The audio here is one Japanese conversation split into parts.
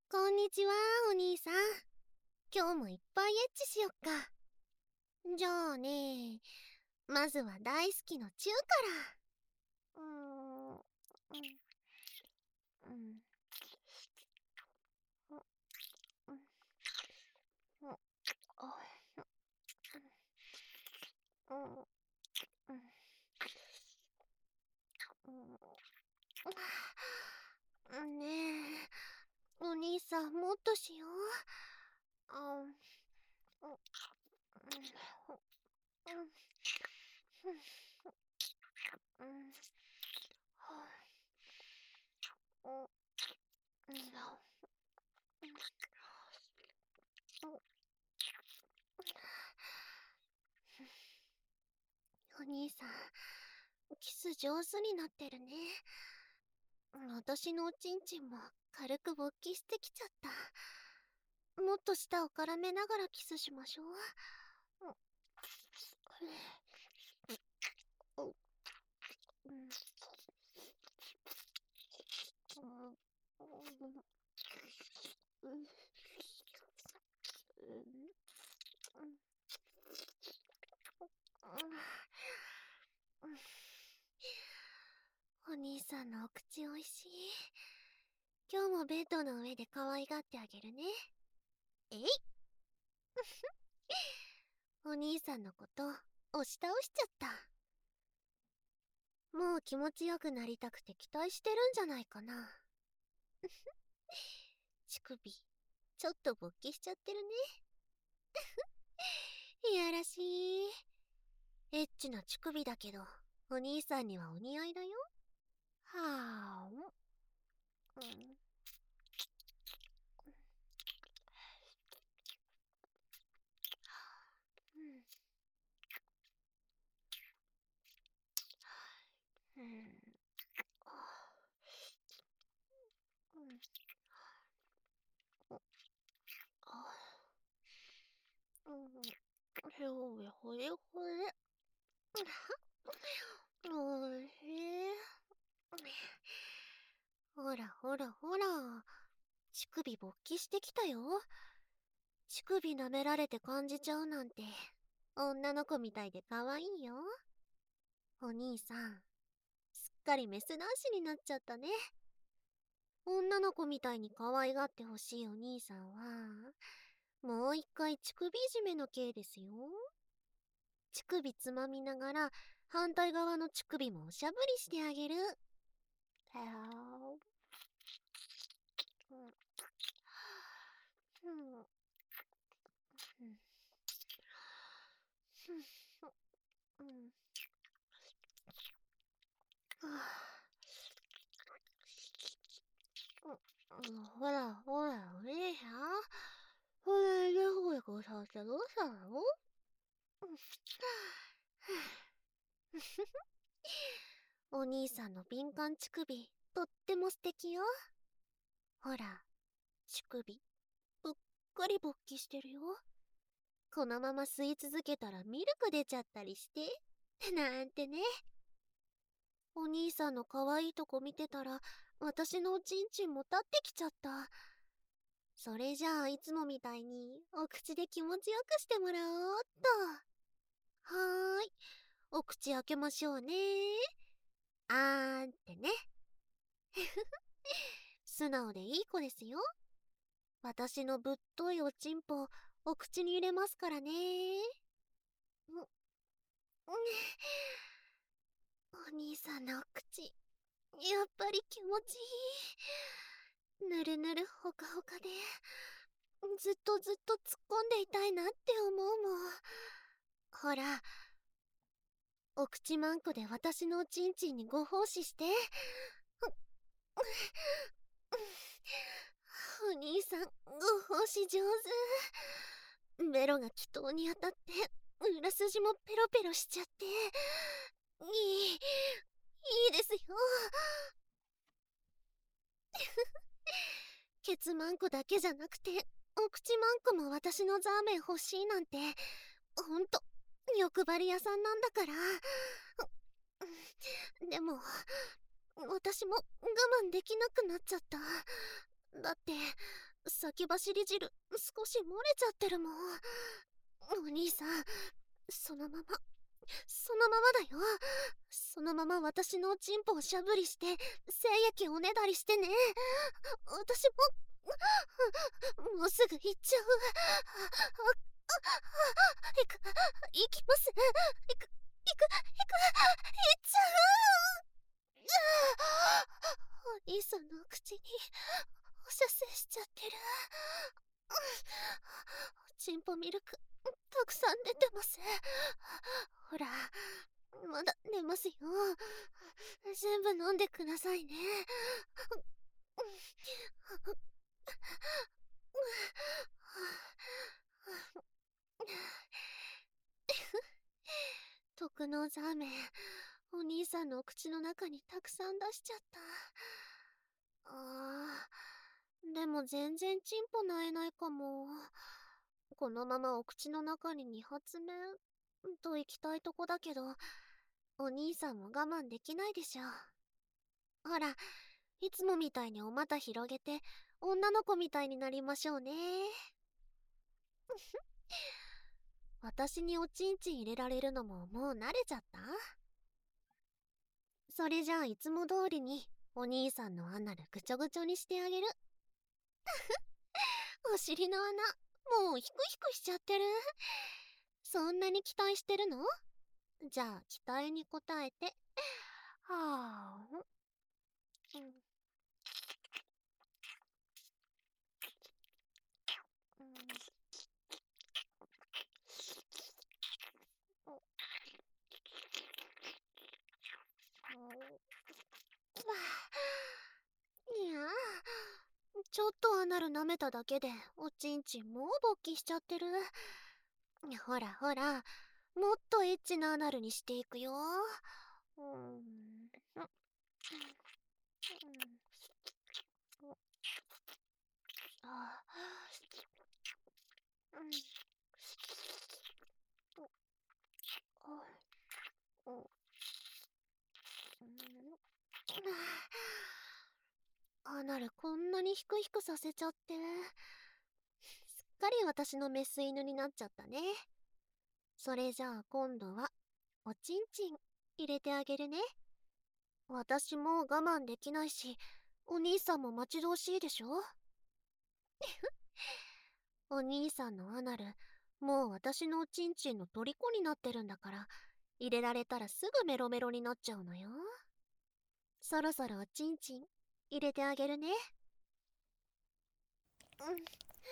こんにちは、お兄さん。今日もいっぱいエッチしよっか。じゃあね、まずは大好きのチューから。ねえ、お兄さんもっとしよう。お兄さん、キス上手になってるね。私のおちんちんも軽く勃起してきちゃった。もっと舌を絡めながらキスしましょう。お兄さんのお口おいしい。今日もベッドの上で可愛がってあげるね。えいお兄さんのこと押し倒しちゃった。もう気持ちよくなりたくて期待してるんじゃないかな。乳首ちょっと勃起しちゃってるね。いやらしい。エッチな乳首だけどお兄さんにはお似合いだよ。はあ。ほれほれほれ。おいしい。ほらほらほら。乳首勃起してきたよ。乳首舐められて感じちゃうなんて、女の子みたいで可愛いよ。お兄さん、すっかりメス男子になっちゃったね。女の子みたいに可愛がってほしいお兄さんは、もう一回乳首いじめの刑ですよ。乳首つまみながら、反対側の乳首もおしゃぶりしてあげる。ほらほらお姉さん、これでほいこさせてどうしたの？お兄さんの敏感乳首とっても素敵よ。ほら、乳首ぷっかり勃起してるよ。このまま吸い続けたらミルク出ちゃったりしてなんてね。お兄さんの可愛いとこ見てたら、私のおちんちんも立ってきちゃった。それじゃあいつもみたいにお口で気持ちよくしてもらおうっと。はーい、お口開けましょうね。あーんってね。素直でいい子ですよ。私のぶっといおちんぽお口に入れますからね。お兄さんのお口、やっぱり気持ちいい。ぬるぬるほかほかで、ずっとずっと突っ込んでいたいなって思うもん。ほら、お口マンコで私のおちんちんにご奉仕して。お兄さん、ご奉仕上手。ベロが祈祷に当たって、裏筋もペロペロしちゃって。いいですよ。ケツマンコだけじゃなくて、お口マンコも私のザーメン欲しいなんて、ほんと、欲張り屋さんなんだから。でも、私も我慢できなくなっちゃった。だって、 先走り汁少し漏れちゃってるもん。お兄さん、そのままだよ。そのまま私のチンポをしゃぶりして精液おねだりしてね。私もうすぐ行っちゃう。行きます。行っちゃう。お兄さんの口に放射線しちゃってる。チンポミルクたくさん出てます。ほら、まだ寝ますよ。全部飲んでくださいね。特納ザーメン、お兄さんのお口の中にたくさん出しちゃった。でも全然チンポなえないかも。このままお口の中に2発目と行きたいとこだけど、お兄さんも我慢できないでしょ。ほら、いつもみたいにお股広げて女の子みたいになりましょうね。私におちんちん入れられるのももう慣れちゃった？それじゃあいつも通りにお兄さんのアナルぐちょぐちょにしてあげる。お尻の穴もうヒクヒクしちゃってる。そんなに期待してるの？じゃあ期待に応えて。はあ、うん、いやあ、ちょっとアナル舐めただけでおちんちんもう勃起しちゃってる。ほらほら、もっとエッチなアナルにしていくよ。うん、あ、うん、うん、アナルこんなにヒクヒクさせちゃって、すっかり私のメス犬になっちゃったね。それじゃあ今度はおちんちん入れてあげるね。私も我慢できないし、お兄さんも待ち遠しいでしょ。お兄さんのアナル、もう私のおちんちんの虜になってるんだから、入れられたらすぐメロメロになっちゃうのよ。そろそろおちんちん入れてあげるね。うん、うん、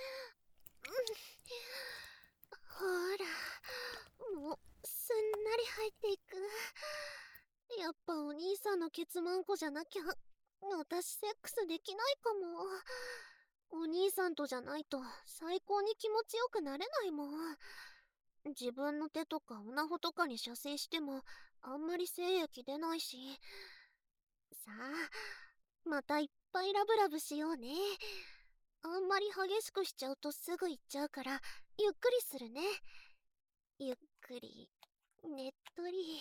ほら、もうすんなり入っていく。やっぱお兄さんのケツマンコじゃなきゃ私セックスできないかも。お兄さんとじゃないと最高に気持ちよくなれないもん。自分の手とかオナホとかに射精してもあんまり精液出ないし。さあ、またいっぱいラブラブしようね。あんまり激しくしちゃうとすぐ行っちゃうからゆっくりするね。ゆっくり、ねっとり。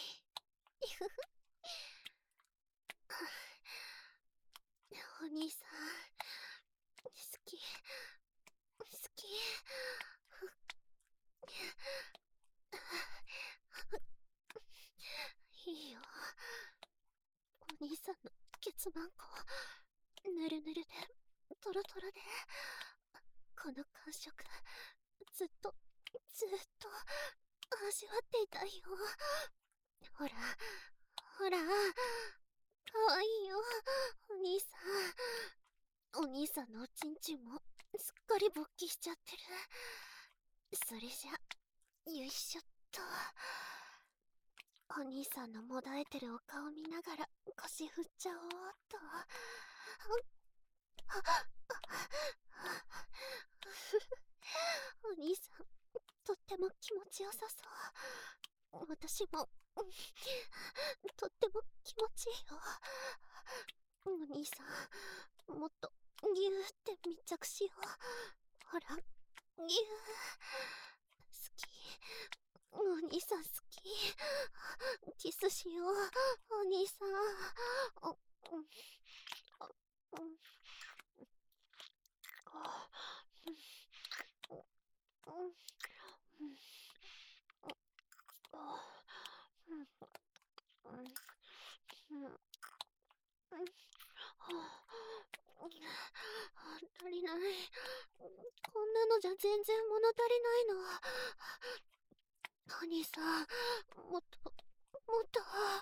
お兄さん、好き、好き。いいよ。お兄さんのケツマンコ、ぬるぬるで、トロトロで、この感触、ずっと、ずっと、味わっていたいよ。ほら、ほら、かわいいよ、お兄さん。お兄さんのおちんちんも、すっかり勃起しちゃってる。それじゃ、よいしょっと。お兄さんのもだえてるお顔見ながら腰振っちゃおうっと。お兄さん、とっても気持ちよさそう。私も、とっても気持ちいいよ。お兄さん、もっとギューって密着しよう。ほら、ギュー。好き。お兄さん好き。キスしよう、お兄さん。お、うん、あ、うん、 ない。こんなのじゃ全然物足りないの。お兄さん、もっと、もっと、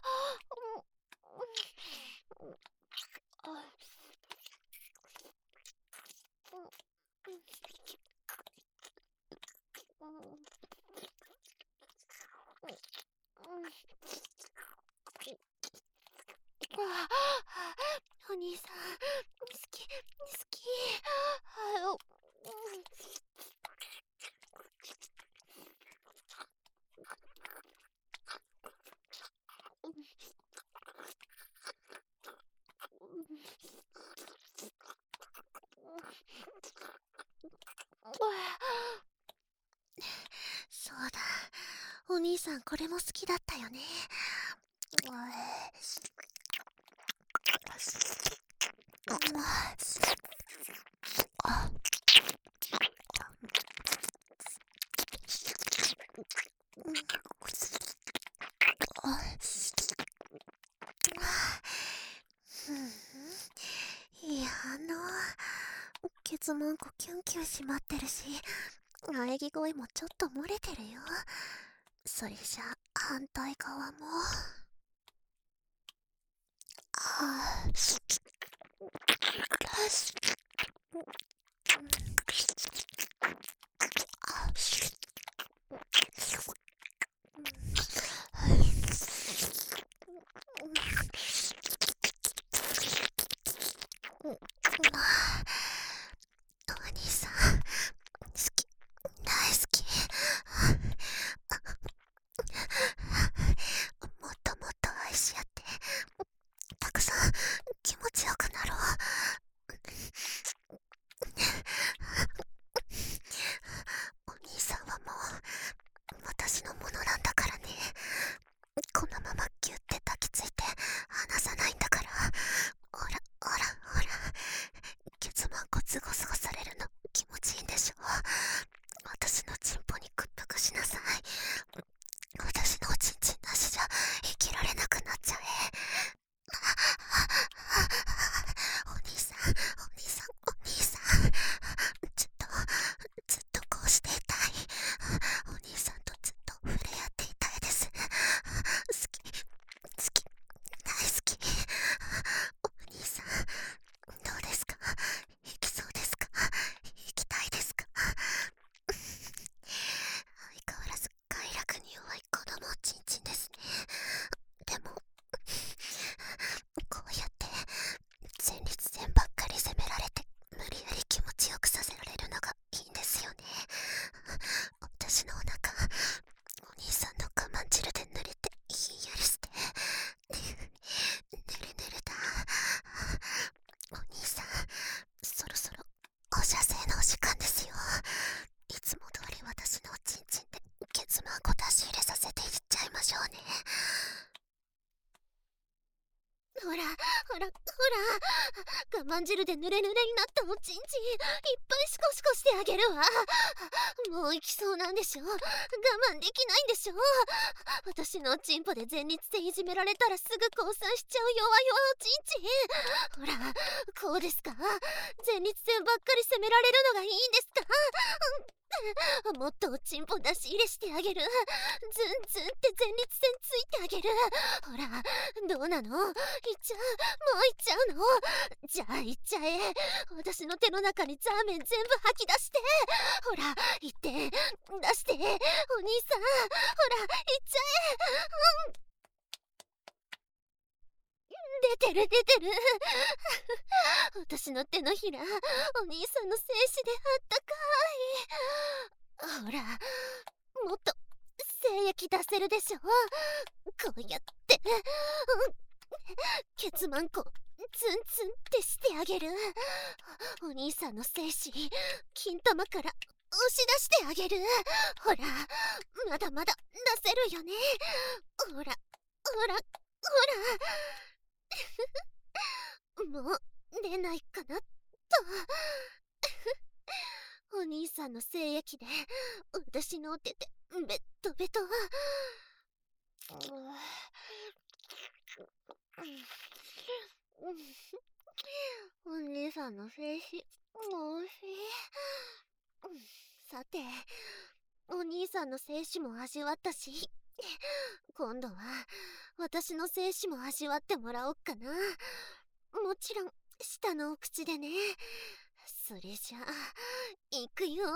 お兄さん、好き、好き。そうだ、お兄さんこれも好きだったよね。いや、ケツマンコキュンキュン締まってるし、喘ぎ声もちょっと漏れてるよ。それじゃ反対側も。お兄さん、好き、大好き。もっともっと愛し合って、たくさん気持ちよくなろう。お兄さんはもう私のものなんだからね。このままギュって抱きついて離さないんだから。ほらほらほら、ケツマンコズゴズゴされるの気持ちいいんでしょ。私のチンポに屈服しなさい。私のおちんちんなしじゃ生きられなくなっちゃえ。お兄さん、お兄さん、お兄さん、ずっとこうしていたい。お兄さんとずっと触れ合っていたいです。好き、好き、大好き。お兄さん、どうですか？行きそうですか？行きたいですか？相変わらず快楽に弱い子供おちんちんですね。でもこうやって前立腺ばっかり責められて無理やり気持ちよくさせられるのがいいんですよね。私のお腹、お兄さんの我慢汁で濡れてひんやりしてねるねるだ。お兄さん、そろそろお射精のお時間ですよ。いつも通り私のおちんちんでケツマンコ出し入れさせていっちゃいましょうね。ほら、ほら、ほら、我慢汁で濡れ濡れになったおちんちん、いっぱいシコシコしてあげるわ。もう行きそうなんでしょ？我慢できないんでしょ？私のおちんぽで前立腺いじめられたらすぐ降参しちゃう弱々おちんちん。ほら、こうですか？前立腺ばっかり責められるのがいいんですか？もっとおちんぽ出し入れしてあげる。ズンズンって前立腺ついてあげる。ほら、どうなの？行っちゃう？もう行っちゃうの？じゃあ行っちゃえ。私の手の中にザーメン全部吐き出して。ほら、行って、出して。お兄さん、ほら、行っちゃえ。出てる出てる。私の手のひら、お兄さんの精子であったかい。ほら、もっと精液出せるでしょ。こうやって、ケツマンコツンツンってしてあげる。お兄さんの精子金玉から押し出してあげる。ほら、まだまだ出せるよね。ほらほらほら、もう出ないかなと。お兄さんの精液で私のお手でベットベト。お兄さんの精子おいしい。さて、お兄さんの精子も味わったし、今度は私の精子も味わってもらおっかな。もちろん下のお口でね。それじゃあいくよ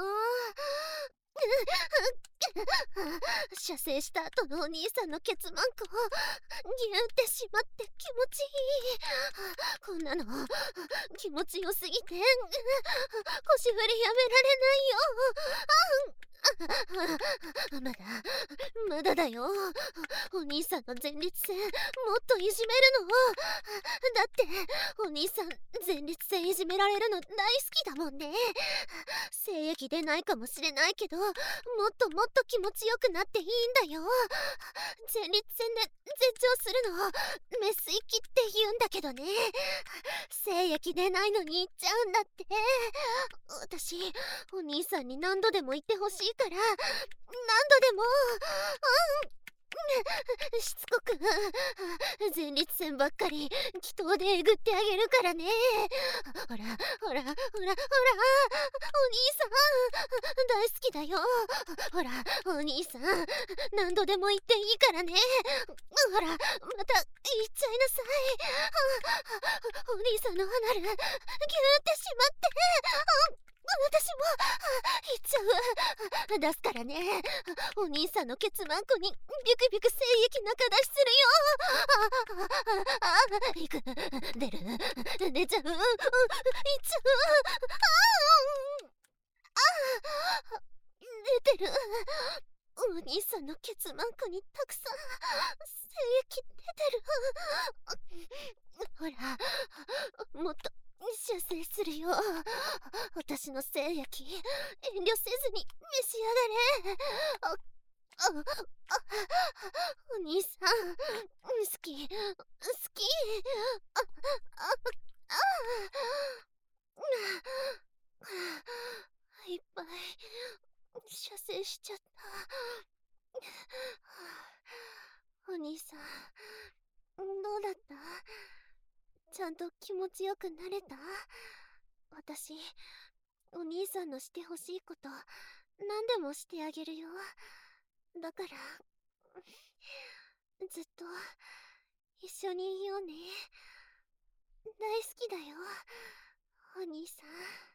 射精した後のお兄さんのケツマンコをギューってしまって気持ちいい。こんなの気持ちよすぎて腰振りやめられないよ。まだだよ。お兄さんの前立腺もっといじめるの。だってお兄さん前立腺いじめられるの大好きだもんね。精液出ないかもしれないけど、もっともっと気持ちよくなっていいんだよ。前立腺で絶頂するのをメス行きって言うんだけどね。精液出ないのに行っちゃうんだって。私お兄さんに何度でも言ってほしいから、何度でもしつこく前立腺ばっかり祈祷でえぐってあげるからね。ほらほらほらほら、お兄さん大好きだよ。ほらお兄さん何度でも言っていいからね。ほらまた言っちゃいなさい。お兄さんのアナルギューってしまって、私も言っちゃう。出すからね。お兄さんのケツマンコにビュクビュク精液中出しするよ。いく、出ちゃう、いっちゃう。出てる。お兄さんのケツマンコにたくさん精液出てる。ほらもっと射精するよ。私の精液遠慮せずに召し上がれ。お兄さん好き好き。いっぱい射精しちゃった。お兄さんどうだった？ちゃんと気持ちよくなれた？私お兄さんのしてほしいこと何でもしてあげるよ。だからずっと一緒にいようね。大好きだよお兄さん。